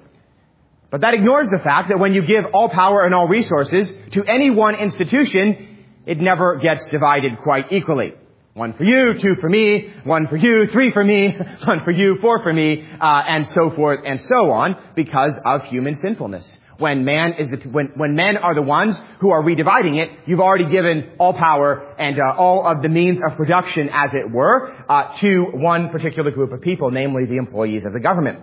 But that ignores the fact that when you give all power and all resources to any one institution, it never gets divided quite equally. 1 for you, 2 for me, 1 for you, 3 for me, 1 for you, 4 for me, and so forth and so on, because of human sinfulness. When men are the ones who are redividing it, you've already given all power and all of the means of production, as it were, to one particular group of people, namely the employees of the government.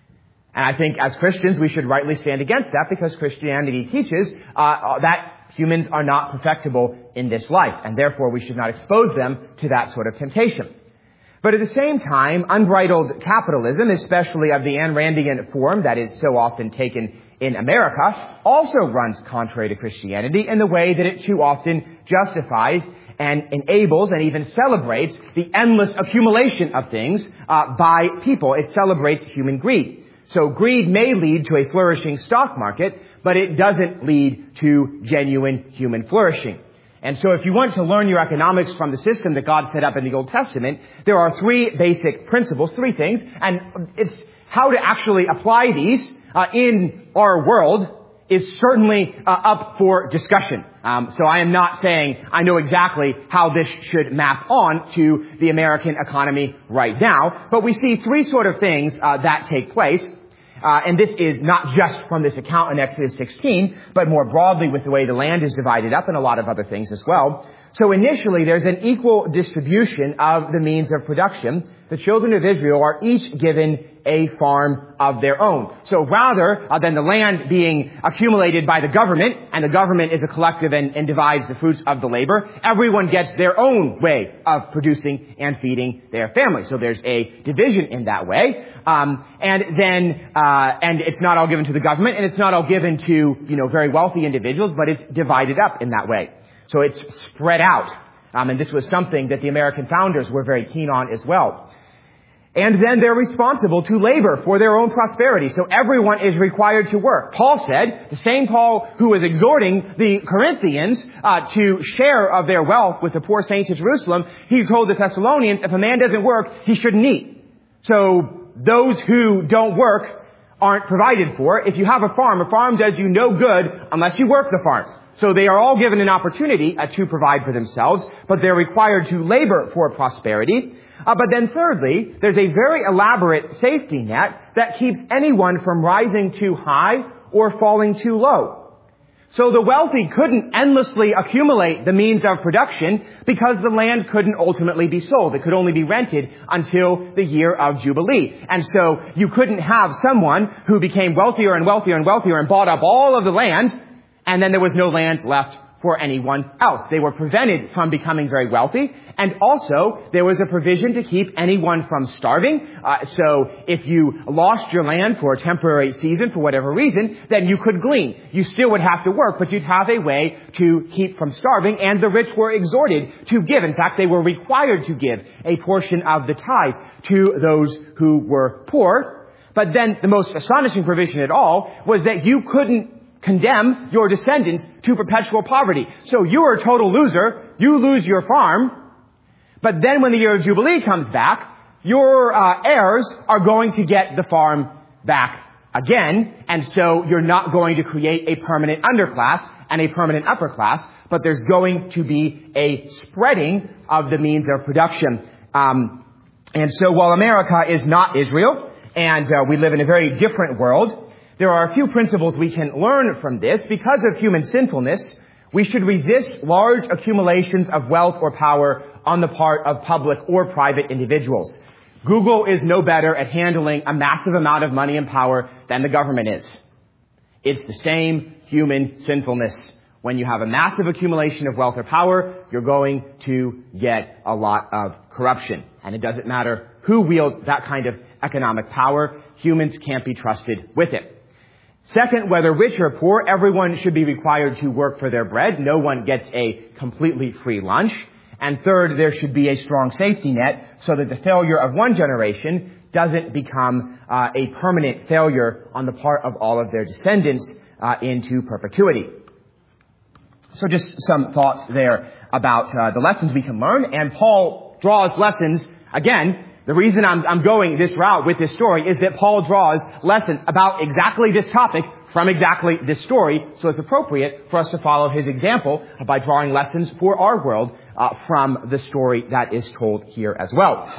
And I think as Christians, we should rightly stand against that, because Christianity teaches that humans are not perfectible in this life, and therefore we should not expose them to that sort of temptation. But at the same time, unbridled capitalism, especially of the Ayn Randian form that is so often taken in America, also runs contrary to Christianity in the way that it too often justifies and enables and even celebrates the endless accumulation of things by people. It celebrates human greed. So greed may lead to a flourishing stock market, but it doesn't lead to genuine human flourishing. And so if you want to learn your economics from the system that God set up in the Old Testament, there are 3 basic principles, 3 things, and it's how to actually apply these in our world is certainly up for discussion. So I am not saying I know exactly how this should map on to the American economy right now, but we see 3 sort of things that take place. And this is not just from this account in Exodus 16, but more broadly with the way the land is divided up and a lot of other things as well. So initially, there's an equal distribution of the means of production. The children of Israel are each given a farm of their own. So rather than the land being accumulated by the government, and the government is a collective and divides the fruits of the labor, everyone gets their own way of producing and feeding their family. So there's a division in that way. And it's not all given to the government, and it's not all given to, very wealthy individuals, but it's divided up in that way. So it's spread out. And this was something that the American founders were very keen on as well. And then they're responsible to labor for their own prosperity. So everyone is required to work. Paul said, the same Paul who was exhorting the Corinthians to share of their wealth with the poor saints of Jerusalem, he told the Thessalonians, if a man doesn't work, he shouldn't eat. So those who don't work aren't provided for. If you have a farm does you no good unless you work the farm. So they are all given an opportunity to provide for themselves, but they're required to labor for prosperity. But then thirdly, there's a very elaborate safety net that keeps anyone from rising too high or falling too low. So the wealthy couldn't endlessly accumulate the means of production because the land couldn't ultimately be sold. It could only be rented until the year of Jubilee. And so you couldn't have someone who became wealthier and wealthier and wealthier and bought up all of the land, and then there was no land left for anyone else. They were prevented from becoming very wealthy, and also there was a provision to keep anyone from starving. So if you lost your land for a temporary season for whatever reason, then you could glean. You still would have to work, but you'd have a way to keep from starving, and the rich were exhorted to give. In fact, they were required to give a portion of the tithe to those who were poor. But then the most astonishing provision at all was that you couldn't condemn your descendants to perpetual poverty. So you're a total loser. You lose your farm. But then when the year of Jubilee comes back, your heirs are going to get the farm back again. And so you're not going to create a permanent underclass and a permanent upper class, but there's going to be a spreading of the means of production. And so while America is not Israel, and we live in a very different world, there are a few principles we can learn from this. Because of human sinfulness, we should resist large accumulations of wealth or power on the part of public or private individuals. Google is no better at handling a massive amount of money and power than the government is. It's the same human sinfulness. When you have a massive accumulation of wealth or power, you're going to get a lot of corruption. And it doesn't matter who wields that kind of economic power. Humans can't be trusted with it. Second, whether rich or poor, everyone should be required to work for their bread. No one gets a completely free lunch. And third, there should be a strong safety net so that the failure of one generation doesn't become a permanent failure on the part of all of their descendants into perpetuity. So just some thoughts there about the lessons we can learn. And Paul draws lessons, again, the reason I'm going this route with this story is that Paul draws lessons about exactly this topic from exactly this story. So it's appropriate for us to follow his example by drawing lessons for our world from the story that is told here as well.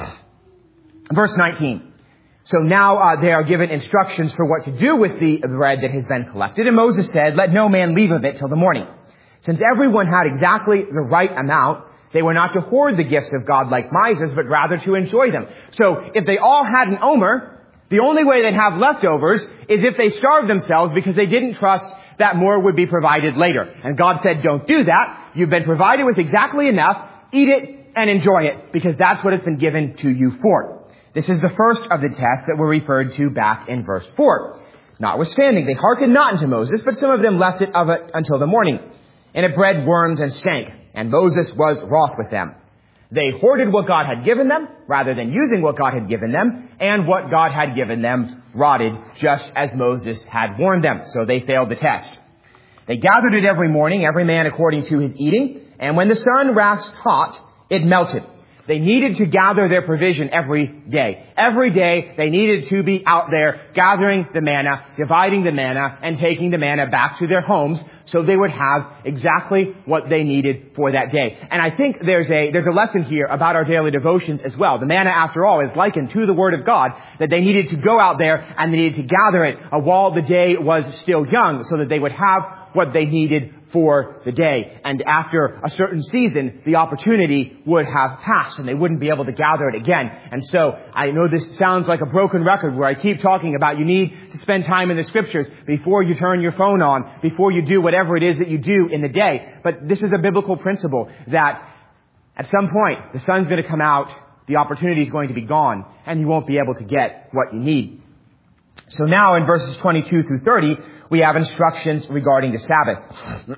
Verse 19. So now they are given instructions for what to do with the bread that has been collected. And Moses said, "Let no man leave of it till the morning." Since everyone had exactly the right amount, they were not to hoard the gifts of God like misers, but rather to enjoy them. So if they all had an omer, the only way they'd have leftovers is if they starved themselves because they didn't trust that more would be provided later. And God said, don't do that. You've been provided with exactly enough. Eat it and enjoy it because that's what it's been given to you for. This is the first of the tests that were referred to back in verse 4. Notwithstanding, they hearkened not unto Moses, but some of them left it of it until the morning. And it bred worms and stank. And Moses was wroth with them. They hoarded what God had given them rather than using what God had given them, and what God had given them rotted just as Moses had warned them. So they failed the test. They gathered it every morning, every man according to his eating, and when the sun waxed hot, it melted. They needed to gather their provision every day. Every day they needed to be out there gathering the manna, dividing the manna, and taking the manna back to their homes so they would have exactly what they needed for that day. And I think there's a lesson here about our daily devotions as well. The manna, after all, is likened to the Word of God, that they needed to go out there and they needed to gather it while the day was still young so that they would have what they needed for the day. And after a certain season, the opportunity would have passed and they wouldn't be able to gather it again. And so I know this sounds like a broken record where I keep talking about you need to spend time in the scriptures before you turn your phone on, before you do whatever it is that you do in the day. But this is a biblical principle that at some point the sun's going to come out, the opportunity is going to be gone, and you won't be able to get what you need. So now in verses 22 through 30, we have instructions regarding the Sabbath.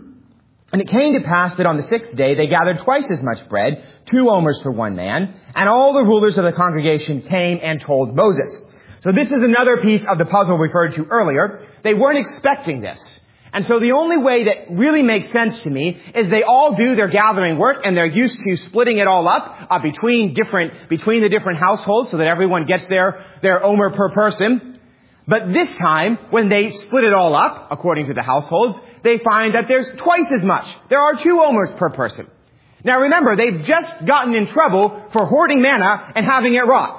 And it came to pass that on the sixth day they gathered twice as much bread, 2 omers for one man, and all the rulers of the congregation came and told Moses. So this is another piece of the puzzle referred to earlier. They weren't expecting this. And so the only way that really makes sense to me is they all do their gathering work and they're used to splitting it all up between the different households so that everyone gets their omer per person. But this time, when they split it all up, according to the households, they find that there's twice as much. There are 2 omers per person. Now remember, they've just gotten in trouble for hoarding manna and having it rot.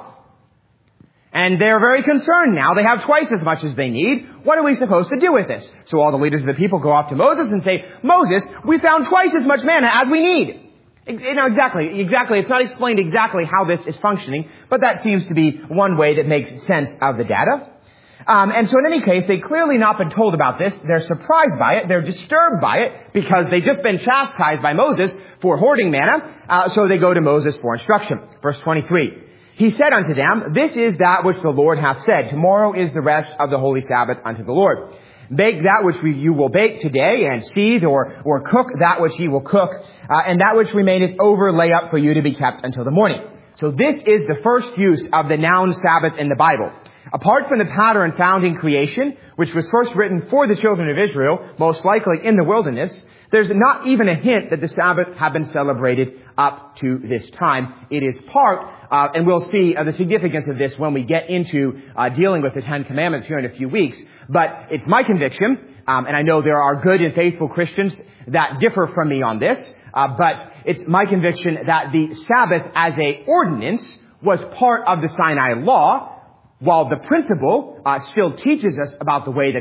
And they're very concerned now. They have twice as much as they need. What are we supposed to do with this? So all the leaders of the people go off to Moses and say, Moses, we found twice as much manna as we need. Exactly. It's not explained exactly how this is functioning, but that seems to be one way that makes sense of the data. And so in any case, they clearly not been told about this. They're surprised by it. They're disturbed by it because they've just been chastised by Moses for hoarding manna. So they go to Moses for instruction. Verse 23. He said unto them, this is that which the Lord hath said. Tomorrow is the rest of the holy Sabbath unto the Lord. Bake that which you will bake today, and seethe or cook that which ye will cook, and that which remaineth over lay up for you to be kept until the morning. So this is the first use of the noun Sabbath in the Bible. Apart from the pattern found in creation, which was first written for the children of Israel, most likely in the wilderness, there's not even a hint that the Sabbath had been celebrated up to this time. It is part, and we'll see the significance of this when we get into dealing with the Ten Commandments here in a few weeks. But it's my conviction, and I know there are good and faithful Christians that differ from me on this, but it's my conviction that the Sabbath as a ordinance was part of the Sinai law, while the principle still teaches us about the way that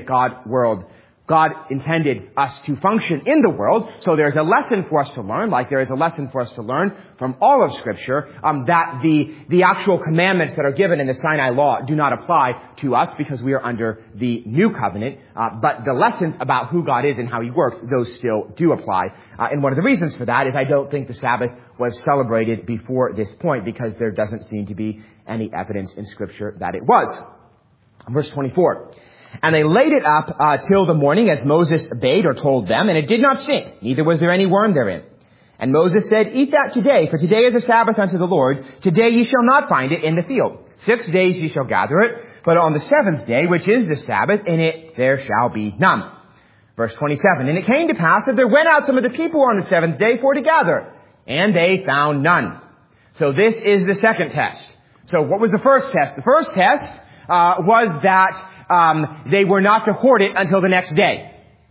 God intended us to function in the world. So there's a lesson for us to learn, like there is a lesson for us to learn from all of Scripture, that the actual commandments that are given in the Sinai law do not apply to us because we are under the new covenant. But the lessons about who God is and how He works, those still do apply. And one of the reasons for that is I don't think the Sabbath was celebrated before this point because there doesn't seem to be any evidence in Scripture that it was. Verse 24. And they laid it up till the morning, as Moses bade or told them, and it did not stink, neither was there any worm therein. And Moses said, eat that today, for today is a Sabbath unto the Lord. Today ye shall not find it in the field. 6 days ye shall gather it, but on the 7th day, which is the Sabbath, in it there shall be none. Verse 27, and it came to pass that there went out some of the people on the 7th day for to gather, and they found none. So this is the second test. So what was the first test? The first test was that they were not to hoard it until the next day.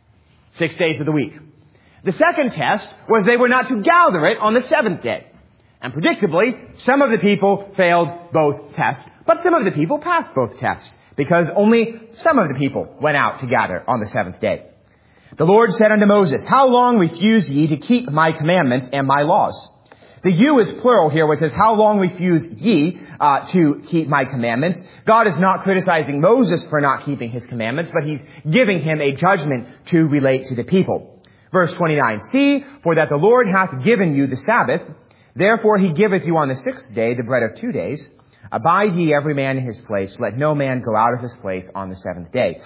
6 days of the week. The second test was they were not to gather it on the 7th day. And predictably, some of the people failed both tests, but some of the people passed both tests, because only some of the people went out to gather on the 7th day. The Lord said unto Moses, how long refuse ye to keep my commandments and my laws? The you is plural here, which says, how long refuse ye to keep my commandments? God is not criticizing Moses for not keeping his commandments, but he's giving him a judgment to relate to the people. Verse 29, see, for that the Lord hath given you the Sabbath, therefore he giveth you on the 6th day the bread of 2 days. Abide ye every man in his place, let no man go out of his place on the 7th day.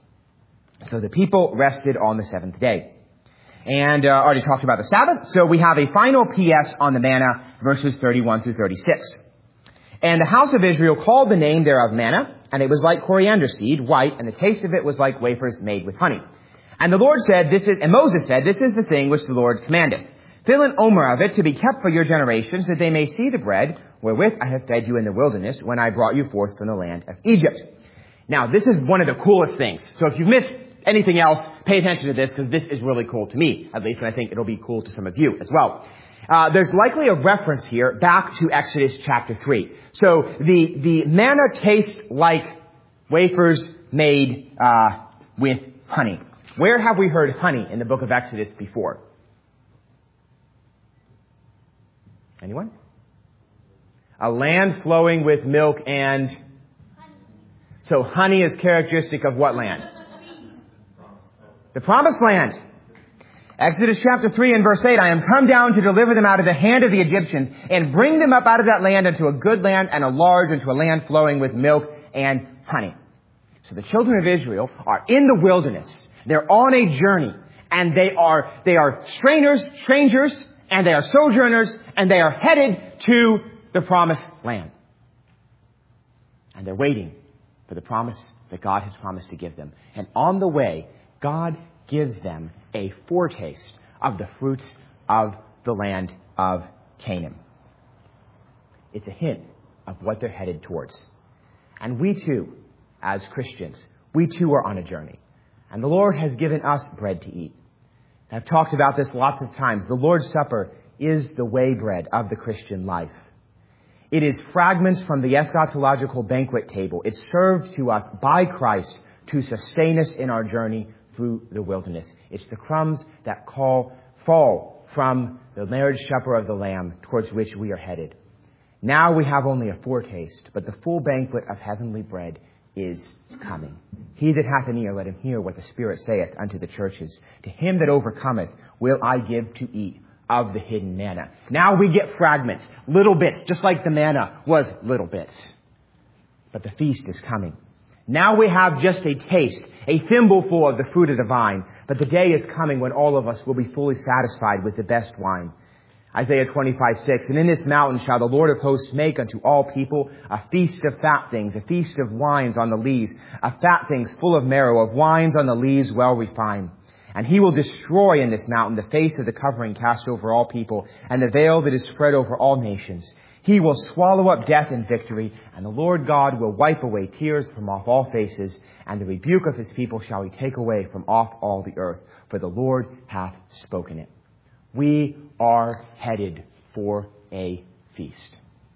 So the people rested on the 7th day. And already talked about the Sabbath, so we have a final PS on the manna, verses 31 through 36. And the house of Israel called the name thereof manna, and it was like coriander seed, white, and the taste of it was like wafers made with honey. And the Lord said, and Moses said, this is the thing which the Lord commanded. Fill an omer of it to be kept for your generations, that they may see the bread wherewith I have fed you in the wilderness when I brought you forth from the land of Egypt. Now, this is one of the coolest things. So if you've missed anything else, pay attention to this, because this is really cool to me, at least, and I think it'll be cool to some of you as well. There's likely a reference here back to Exodus chapter 3. So the manna tastes like wafers made with honey. Where have we heard honey in the book of Exodus before? Anyone? A land flowing with milk and... So honey is characteristic of what land? The promised land. Exodus chapter 3 and verse 8, I am come down to deliver them out of the hand of the Egyptians and bring them up out of that land unto a good land and a large, into a land flowing with milk and honey. So the children of Israel are in the wilderness. They're on a journey, and they are strangers, and they are sojourners, and they are headed to the promised land. And they're waiting for the promise that God has promised to give them. And on the way, God gives them a foretaste of the fruits of the land of Canaan. It's a hint of what they're headed towards. And we too, as Christians, we too are on a journey. And the Lord has given us bread to eat. I've talked about this lots of times. The Lord's Supper is the way bread of the Christian life. It is fragments from the eschatological banquet table. It's served to us by Christ to sustain us in our journey through the wilderness. It's the crumbs that fall from the marriage supper of the Lamb towards which we are headed. Now we have only a foretaste, but the full banquet of heavenly bread is coming. He that hath an ear, let him hear what the Spirit saith unto the churches. To him that overcometh will I give to eat of the hidden manna. Now we get fragments, little bits, just like the manna was little bits. But the feast is coming. Now we have just a taste, a thimbleful of the fruit of the vine. But the day is coming when all of us will be fully satisfied with the best wine. Isaiah 25:6, and in this mountain shall the Lord of hosts make unto all people a feast of fat things, a feast of wines on the lees, of fat things full of marrow, of wines on the lees well refined. And he will destroy in this mountain the face of the covering cast over all people, and the veil that is spread over all nations. He will swallow up death in victory, and the Lord God will wipe away tears from off all faces, and the rebuke of his people shall he take away from off all the earth, for the Lord hath spoken it. We are headed for a feast.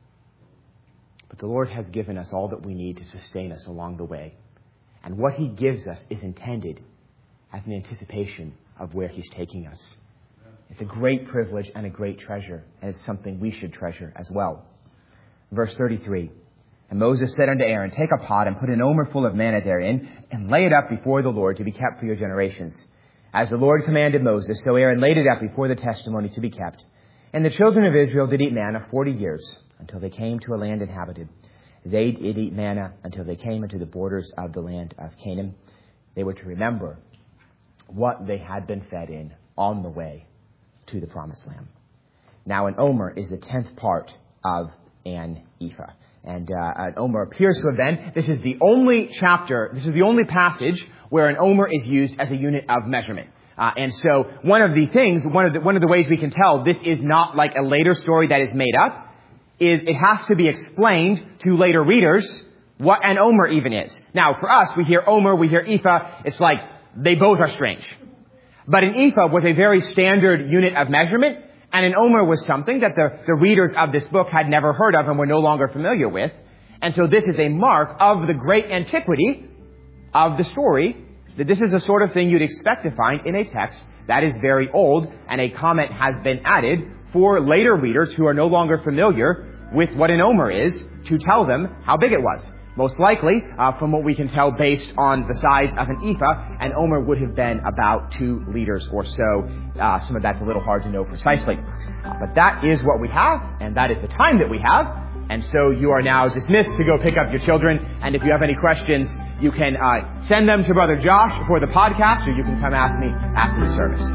But the Lord has given us all that we need to sustain us along the way. And what he gives us is intended as an anticipation of where he's taking us. It's a great privilege and a great treasure, and it's something we should treasure as well. Verse 33, and Moses said unto Aaron, take a pot and put an omer full of manna therein, and lay it up before the Lord to be kept for your generations. As the Lord commanded Moses, so Aaron laid it up before the testimony to be kept. And the children of Israel did eat manna 40 years, until they came to a land inhabited. They did eat manna until they came into the borders of the land of Canaan. They were to remember what they had been fed in on the way to the promised land. Now, an omer is the 10th part of an ephah. And an omer appears to have been, this is the only passage where an omer is used as a unit of measurement. And so one of the ways we can tell this is not like a later story that is made up is it has to be explained to later readers what an omer even is. Now, for us, we hear omer, we hear ephah. It's like they both are strange. But an ephah was a very standard unit of measurement, and an omer was something that the readers of this book had never heard of and were no longer familiar with. And so this is a mark of the great antiquity of the story, that this is the sort of thing you'd expect to find in a text that is very old, and a comment has been added for later readers who are no longer familiar with what an omer is to tell them how big it was. Most likely, from what we can tell based on the size of an ephah, an omer would have been about 2 liters or so. Some of that's a little hard to know precisely. But that is what we have, and that is the time that we have. And so you are now dismissed to go pick up your children. And if you have any questions, you can send them to Brother Josh for the podcast, or you can come ask me after the service.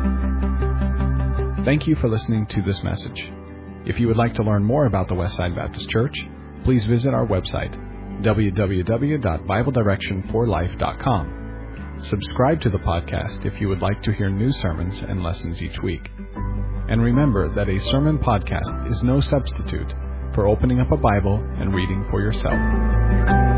Thank you for listening to this message. If you would like to learn more about the Westside Baptist Church, please visit our website, www.BibleDirectionForLife.com. Subscribe to the podcast if you would like to hear new sermons and lessons each week. And remember that a sermon podcast is no substitute for opening up a Bible and reading for yourself.